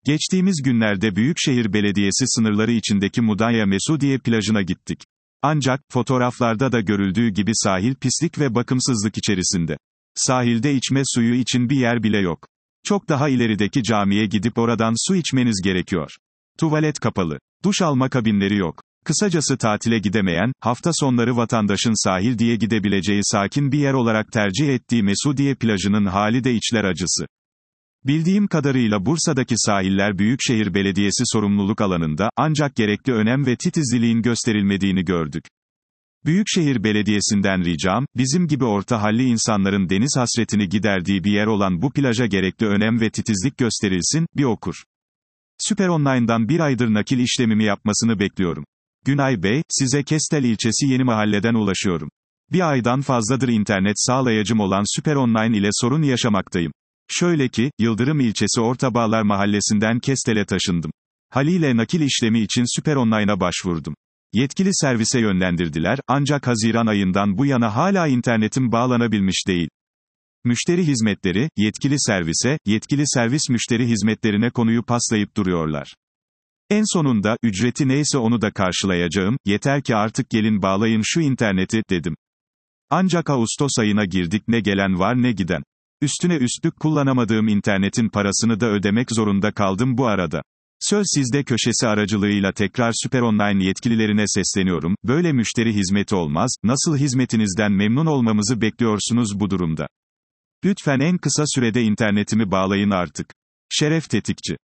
Geçtiğimiz günlerde Büyükşehir Belediyesi sınırları içindeki Mudanya Mesudiye plajına gittik. Ancak, fotoğraflarda da görüldüğü gibi sahil pislik ve bakımsızlık içerisinde. Sahilde içme suyu için bir yer bile yok. Çok daha ilerideki camiye gidip oradan su içmeniz gerekiyor. Tuvalet kapalı. Duş alma kabinleri yok. Kısacası tatile gidemeyen, hafta sonları vatandaşın sahil diye gidebileceği sakin bir yer olarak tercih ettiği Mesudiye plajının hali de içler acısı. Bildiğim kadarıyla Bursa'daki sahiller Büyükşehir Belediyesi sorumluluk alanında, ancak gerekli önem ve titizliliğin gösterilmediğini gördük. Büyükşehir Belediyesi'nden ricam, bizim gibi orta halli insanların deniz hasretini giderdiği bir yer olan bu plaja gerekli önem ve titizlik gösterilsin, bir okur. Süperonline'dan bir aydır nakil işlemimi yapmasını bekliyorum. Günay Bey, size Kestel ilçesi Yenimahalleden ulaşıyorum. Bir aydan fazladır internet sağlayıcım olan Süperonline ile sorun yaşamaktayım. Şöyle ki, Yıldırım ilçesi Ortabağlar mahallesinden Kestel'e taşındım. Haliyle nakil işlemi için Süperonline'a başvurdum. Yetkili servise yönlendirdiler, ancak Haziran ayından bu yana hala internetim bağlanabilmiş değil. Müşteri hizmetleri, yetkili servise, yetkili servis müşteri hizmetlerine konuyu paslayıp duruyorlar. En sonunda, ücreti neyse onu da karşılayacağım, yeter ki artık gelin bağlayın şu interneti, dedim. Ancak Ağustos ayına girdik, ne gelen var ne giden. Üstüne üstlük kullanamadığım internetin parasını da ödemek zorunda kaldım bu arada. Söz sizde köşesi aracılığıyla tekrar Süperonline yetkililerine sesleniyorum, böyle müşteri hizmeti olmaz, nasıl hizmetinizden memnun olmamızı bekliyorsunuz bu durumda? Lütfen en kısa sürede internetimi bağlayın artık. Şeref Tetikçi.